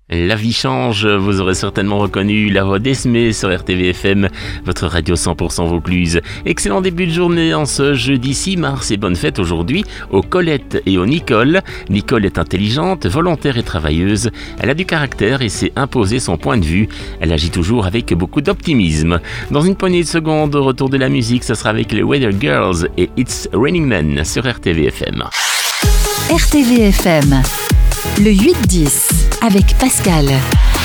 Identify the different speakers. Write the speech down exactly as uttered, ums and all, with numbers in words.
Speaker 1: La vie change, vous aurez certainement reconnu la voix d'Esmé sur R T V F M, votre radio cent pour cent Vaucluse. Excellent début de journée en ce jeudi six mars et bonne fête aujourd'hui aux Colette et aux Nicole. Nicole est intelligente, volontaire et travailleuse. Elle a du caractère et sait imposer son point de vue. Elle agit toujours avec beaucoup d'optimisme. Dans une poignée de secondes, au retour de la musique, ce sera avec les Weather Girls et It's Raining Men sur R T V F M.
Speaker 2: R T V F M, le huit dix avec Pascal.